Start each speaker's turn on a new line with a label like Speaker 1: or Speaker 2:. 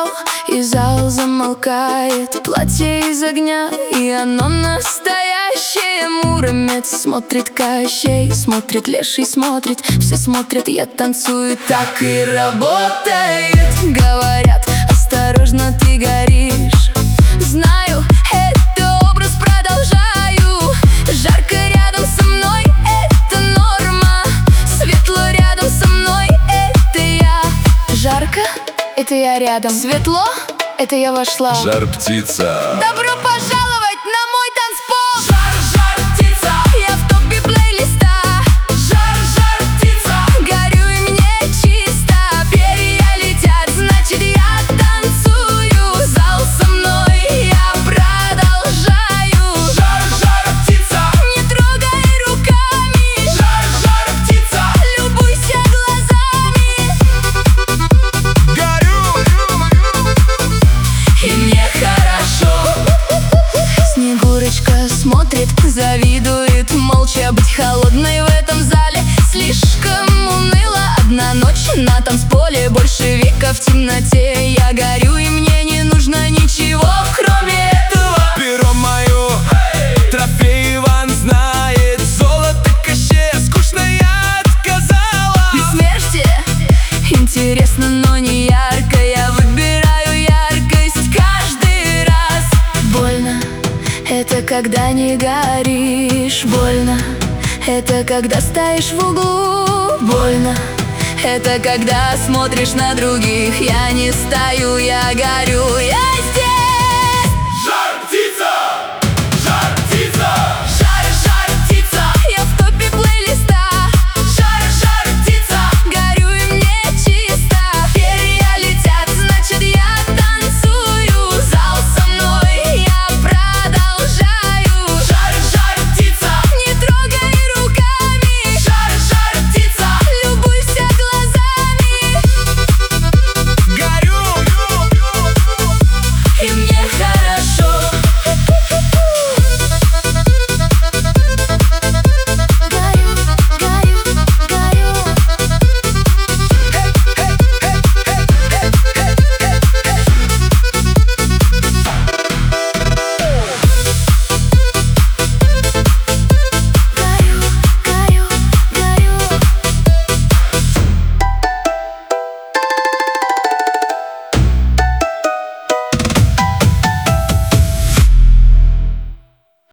Speaker 1: и зал замолкает. Платье из огня, и оно настоящее. Муромец смотрит, Кощей смотрит, Леший смотрит. Все смотрят, я танцую, так и работает. Говорят, осторожно, ты горишь. Знаю, это образ, продолжаю. Жарко рядом со мной, это норма. Светло рядом со мной, это я. Жарко, это я рядом. Светло, это я вошла.
Speaker 2: Жар-птица.
Speaker 1: Добро пожаловать на мой танцпол. Жар-птица, я в топе плейлиста. Жар-птица, горю и мне чисто. Перья летят, значит я танцую. Зал со мной, я продолжаю. Жар-птица, не трогай руками. Жар-птица, любуйся глазами. И мне хорошо. Снегурочка смотрит, завидует, молча. Быть холодной в этом зале слишком уныло. Одна ночь на танцполе, больше века в темноте. Я горю, и мне не нужно ничего, кроме этого.
Speaker 3: Перо мое, трофей Иван знает. Золото Кощея, скучно я отказала.
Speaker 1: И смерти интересно, но не ярко. Я выбираю яркость каждый раз. Больно, это когда не горишь. Больно, это когда стоишь в углу. Больно, это когда смотришь на других. Я не стою, я горю, я